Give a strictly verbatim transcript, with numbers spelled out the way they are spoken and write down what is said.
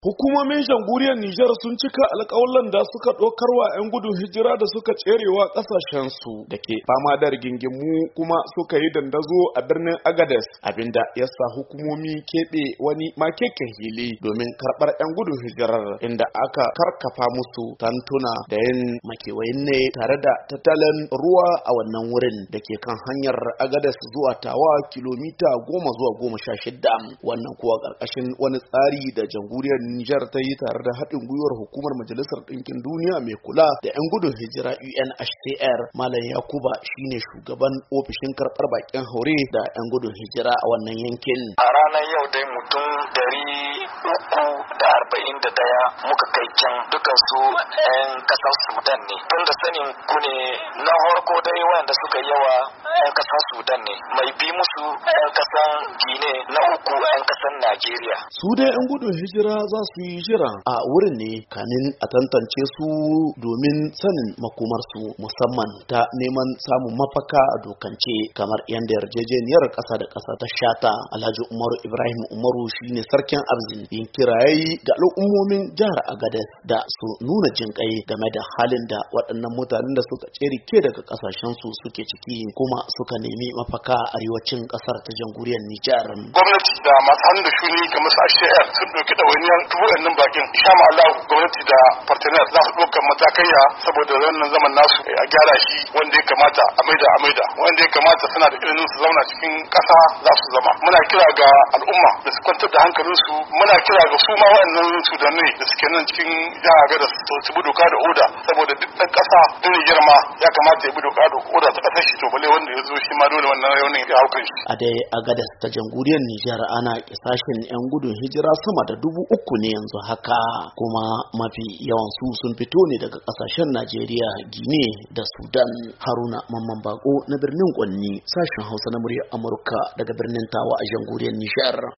Hukumomin jamhuriyar Nijar sun cika alƙawallan da suka ɗaukar wa 'yan gudun hijira da suka tserewa ƙasashensu da ke fama da rigingimu kuma suka yi dandazo a birnin Agades, abinda ya sa hukumomi keɓe wani makeken hili domin karɓar 'yan gudun hijirar, inda aka karkafa musu tantuna da yin makewayin ne tare da tattalin ruwa a wannan wurin da ke kan hanyar Agades zuwa Tawa kilomita goma zuwa goma sha shida. Wannan kuwa ƙarƙashin wani tsari da jamhuriyar Nijar ta yi tare da haɗin gwiwar hukumar Majalisar Ɗinkin Duniya mai kula da 'yan gudun hijira U N H C R. Malam Yakuba shine shugaban ofishin karɓar bakin haure da 'yan gudun hijira a wannan yankin. A ranar yau dai mutum dari uku da arba'in da daya muka kai can dukan su 'yan ƙasar Sudan ne. Tun da sanin ku ne na farko dai wanda suka yawa 'yan ƙasar Sudan ne. Mai bi musu 'yan ƙasar Gine, na uku 'yan ƙasar Najeriya. Su dai 'yan gudun hijira za su yi jira a wurin ne kanin a tantance su domin sanin makomarsu, musamman ta neman samun mafaka a dokance kamar yadda yarjejeniyar ƙasa da ƙasa ta shata. Alhaji Umaru Ibrahim Umaru shine sarkin Abzin, yin kirayi ga al'ummomin jihar Agadez da su nuna jinƙai game da halin da waɗannan mutanen da suka ke daga ƙasashen su suke ciki kuma suka nemi mafaka a arewacin ƙasar ta jamhuriyar Nijar. Gwamnati da masu hannu da shuni kamar su H C R sun ɗauki ɗawainiyar dubu ɗannan bakin. Insha Allah gwamnati da partner za su ɗaukar matakaiya saboda wannan zaman nasu a gyara shi wanda ya kamata a maida a maida wanda ya kamata suna da ilimin su zauna cikin ƙasa za su zama. Muna kira ga al'umma da su kwantar da hankalinsu, muna kira ga su ma waɗannan Sudanai da suke nan cikin jihar Agadez su bi doka da oda saboda duk ɗan ƙasa duk Nijar ma ya kamata ya bi doka da oda ta ƙasar shi to bale wanda ya zo shi ma dole wannan raunin ya haukan shi. A dai Agadez ta jamhuriyar Nijar ana kisashin 'yan gudun hijira sama da dubu uku ne yanzu haka, kuma mafi yawan su sun fito ne daga ƙasashen Najeriya, Gine da Sudan. Haruna Mamman Bako na birnin Kwanni, sashen Hausa na muryar Amurka daga birnin Tawa a jamhuriyar Nijar.